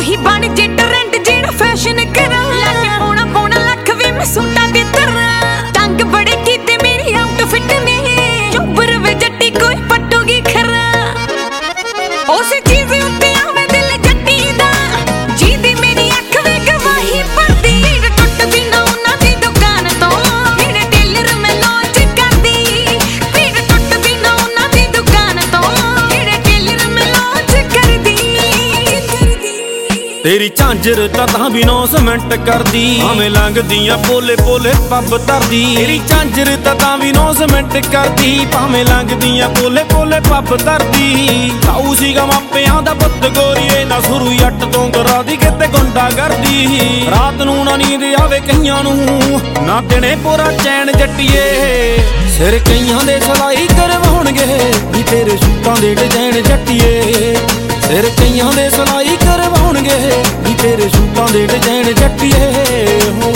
ਉਹੀ ਬਣ ਜੇ ਟ੍ਰੈਂਡ ਜਿਹੜਾ ਫੈਸ਼ਨ ਕਰਾਂ। ਲੱਗ ਪੌਣਾ ਪੌਣਾ ਲੱਖ ਵੀ ਮੈਂ ਸੂਟਾਂ ਦੀ ਤਰ੍ਹਾਂ। ਤੰਗ ਬੜੇ ਕੀਤੇ ਮੇਰੀ ਆਊਟਫਿਟ ਨੇ, ਚੁੱਬਰ ਵੇ ਜੱਟੀ ਕੋਈ ਪੱਟੂਗੀ ਖਰਾ। ਉਸੇ ਚੀਜ਼ ਉੱਤੇ ਆਵੇ ਦਿਲ ਜੱਟੀ ਦਾ, ਜਿਹਦੀ ਮੇਰੀ ਅੱਖ ਵੇ ਗਵਾਹੀ ਭਰਦੀ। ਟੁੱਟਦੀ ਨਾ ਉਹਨਾਂ ਦੀ ਦੁਕਾਨ ਤੋਂ, ਜਿਹੜੇ ਟੇਲਰ ਮੈਂ ਲਾਂਚ ਕਰਦੀ। ਭੀੜ ਟੁੱਟਦੀ ਨਾ ਉਹਨਾਂ ਦੀ ਦੁਕਾਨ ਤੋਂ, ਜਿਹੜੇ ਟੇਲਰ ਮੈਂ ਲਾਂਚ ਕਰਦੀ। ਤੇਰੀ ਝਾਂਜਰ ਤਾਂ ਵੀ 9 ਮਿੰਟ ਕਰਦੀ, ਭਾਵੇਂ ਲੰਘਦੀਆਂ ਪੋਲੇ ਪੋਲੇ ਪੱਬ ਧਰਦੀ। ਤੇਰੀ ਝਾਂਜਰ ਤਾਂ ਵੀ 9 ਮਿੰਟ ਕਰਦੀ, ਭਾਵੇਂ ਲੰਘਦੀਆਂ ਪੋਲੇ ਪੋਲੇ ਪੱਬ ਧਰਦੀ। ਤਾਊ ਸੀਗਾ ਮਾਪਿਆਂ ਦਾ ਪੁੱਤ ਗੋਰੀਏ, ਨਾ ਸ਼ੁਰੂ ਜੱਟ ਤੋਂ ਕਰਾ ਦੀ ਕਿਤੇ ਗੁੰਡਾ ਕਰਦੀ। ਰਾਤ ਨੂੰ ਨਾ ਨੀਂਦ ਆਵੇ ਕਈਆਂ ਨੂੰ, ਨਾ ਦਿਨੇ ਪੂਰਾ ਚੈਨ ਜੱਟੀਏ। ਸਿਰ ਕਈਆਂ ਦੇ ਸਲਾਈ ਕਰਵਾਉਣਗੇ ਵੀ ਤੇਰੇ ਸੂਟਾਂ ਦੇ ਡਿਜ਼ਾਈਨ ਜੱਟੀਏ। ਸਿਰ ਕਈਆਂ ਦੇ ਸਲਾਈ ਕਰਵਾਉਣਗੇ ਵੀ ਤੇਰੇ ਸੂਟਾਂ ਦੇ ਡਿਜ਼ਾਈਨ ਜੱਟੀਏ ਹੋ।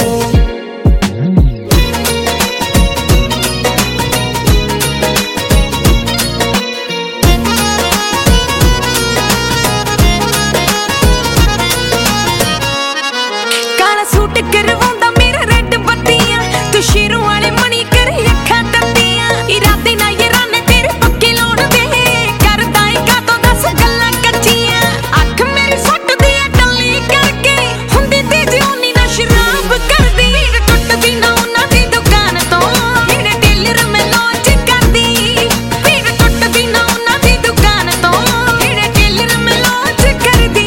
ਕਾਲਾ ਸੂਟ ਕਰਵਾਉਂਦਾ ਮੇਰਾ ਰੈੱਡ ਬੱਤੀਆਂ, ਤੂੰ ਸ਼ੇਰੋਂ ਵਾਲੇ ਮਣੀ ਕਰੀ ਅੱਖਾਂ ਤੱਤੀਆਂ। ਇਰਾਦੇ ਨਾਲ ਯਾਰਾਨੇ ਤੇਰੇ ਪੱਕੇ ਲਾਉਣ ਦੇ, ਕਰਦਾ ਏ ਕਾਤੋਂ ਦੱਸ ਗੱਲਾਂ ਕੱਚੀਆਂ। ਅੱਖ ਮੇਰੀ ਸੁੱਟਦੀ ਏ ਟੱਲੀ ਕਰਕੇ, ਹੁੰਦੀ ਤੇ ਜਿਉਨੀ ਨਾ ਸ਼ਰਾਬ ਕਰਦੀ। ਭੀੜ ਟੁੱਟਦੀ ਨਾ ਉਹਨਾਂ ਦੀ ਦੁਕਾਨ ਤੋਂ, ਜਿਹੜੇ ਟੇਲਰ ਮੈਂ ਲਾਂਚ ਕਰਦੀ। ਭੀੜ ਟੁੱਟਦੀ ਨਾ ਉਹਨਾਂ ਦੀ ਦੁਕਾਨ ਤੋਂ, ਜਿਹੜੇ ਟੇਲਰ ਮੈਂ ਲਾਂਚ ਕਰਦੀ।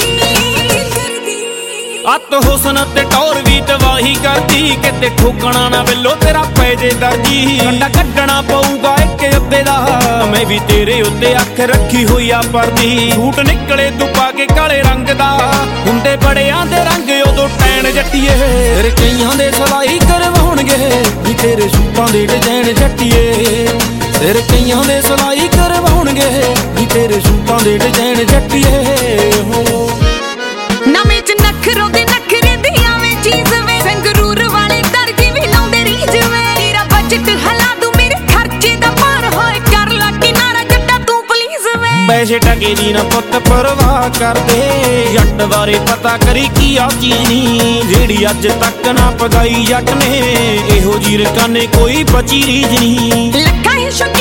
ਅੱਤ ਹੁਸਨ ਤੇ ਟੌਰ ਵੀ ਤਵਾਹੀ ਕਰਦੀ, ਕਿਤੇ ਠੋਕਣਾ ਨਾ ਬਿੱਲੋ ਤੇਰਾ ਪੈ ਜੇ ਦਰਜੀ। ਕੰਡਾ ਕੱਢਣਾ ਪਊਗਾ ਇੱਕ ਅੱਧੇ ਦਾ, ਮੈਂ ਵੀ ਤੇਰੇ ਉੱਤੇ ਅੱਖ ਰੱਖੀ ਹੋਈ ਆ ਪਰਦੀ। ਸੂਟ ਨਿਕਲੇ ਤੂੰ ਪਾ ਕੇ ਕਾਲੇ ਰੰਗ ਦਾ, ਹੁੰਦੇ ਬੜਿਆਂ ਦੇ ਰੰਗ ਉਦੋਂ ਟੈਨ ਜੱਟੀਏ। ਫਿਰ ਕਈਆਂ ਦੇ ਸਲਾਈ ਕਰਵਾਉਣਗੇ ਵੀ ਤੇਰੇ ਸੂਟਾਂ ਦੇ ਡਿਜ਼ਾਈਨ ਜੱਟੀਏ। ਫਿਰ ਕਈਆਂ ਦੇ ਸਲਾਈ ਕਰਵਾਉਣਗੇ ਵੀ ਤੇਰੇ ਸੂਟਾਂ ਦੇ ਡਿਜ਼ਾਈਨ ਜੱਟੀਏ ਹੋ। ਨਵੇਂ ਚ ਨਖਰੋਂ ਦੇ ਨਖਰੇ ਦੀ ਆਵੇਂ ਚੀਜ਼ ਵੇ, ਸੰਗਰੂਰ ਵਾਲੇ ਦਰਜੀ ਵੀ ਲਾਉਂਦੇ ਰੀਝ ਵੇ। ਤੇਰਾ ਬਜਟ ਹਲਾ ਦੂੰ ਮੇਰੇ ਖਰਚੇ ਦਾ ਭਾਰ, ਹੋਏ ਕਰ ਲਾ ਕਿਨਾਰਾ ਜੱਟਾ ਤੂੰ ਪਲੀਜ਼ ਵੇ। ਪੈਸੇ ਟਕੇ ਦੀ ਨਾ ਪੁੱਤ ਪਰਵਾਹ ਕਰਦੇ, ਜੱਟ ਬਾਰੇ ਪਤਾ ਕਰੀ ਕੀ ਆ ਚੀਜ਼ ਨੀ, ਜਿਹੜੀ ਅੱਜ ਤੱਕ ਨਾ ਪਗਾਈ ਜੱਟ ਨੇ। ਇਹੋ ਜੀ ਰਕਾਨੇ ਕੋਈ ਬਚੀ ਰੀਝ ਨੀ। ਲੱਖਾਂ ਹੀ ਸ਼ੌਕੀਨ